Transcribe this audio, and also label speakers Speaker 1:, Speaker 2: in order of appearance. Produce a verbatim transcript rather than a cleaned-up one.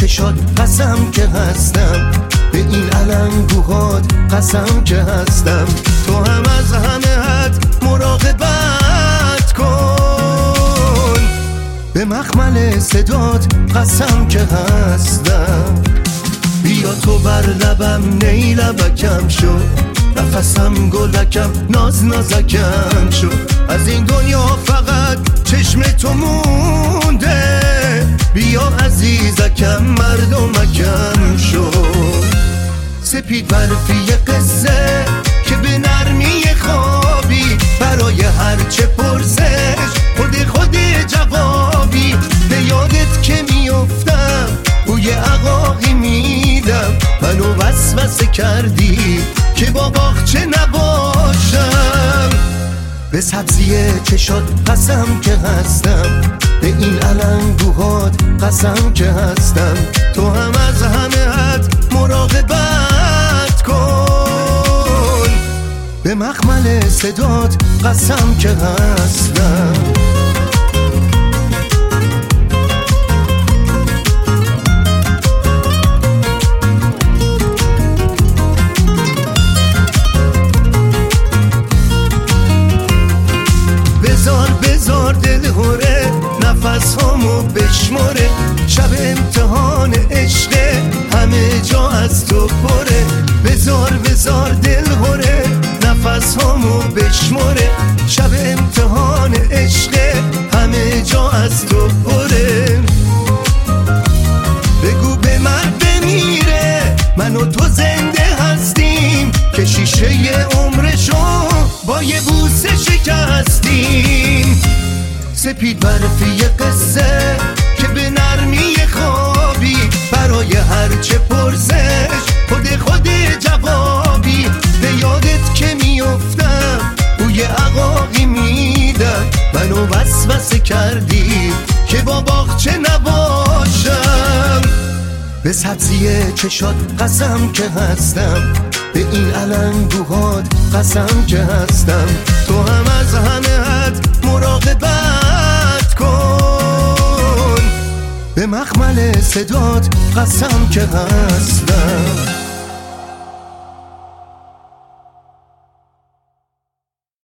Speaker 1: چشات قسم که هستم، به این علنگوهات قسم که هستم. تو هم از همه حد مراقبت کن، به مخمل صدات قسم که هستم. بیا تو بر لبم نی لبکم شو، نفسم گلکم ناز نازکم شو. از این دنیا فقط چشم تو مونده، بیا عزیزکم مردمکم شو. سپید برفی قصه که به نرمی خوابی، برای هرچه پرسش خود خود جوابی. به یادت که میافتم بوی عقاقی میدم، منو وسوسه کردی که با باغچه نباشم. به سبزی چشات قسم که هستم، به این علنگوهات قسم که هستم. تو هم از همه حد مراقبت کن، به مخمل صدات قسم که هستم. بزار بزار دل هوره، نفس هامو بشماره. شب امتحان عشقه، همه جا از تو پره. بزار بزار دل هوره، نفس هامو بشماره. شب امتحان عشقه، همه جا از تو پره. بگو به من بمیره، من و تو زنده هستیم، که شیشه عمرشو با یه بوسه شکستیم. سپید برفی قصه که به نرمی خوابی، برای هرچه پرسش خود خود جوابی. به یادت که میافتم بوی عقاقی میدم، منو وسوسه کردی که با باغچه نباشم. به سبزی چشات قسم که هستم، به این علنگوهات قسم که هستم. تو هم از همه حد مراقبت کن، به مخمل صدات قسم که هستم.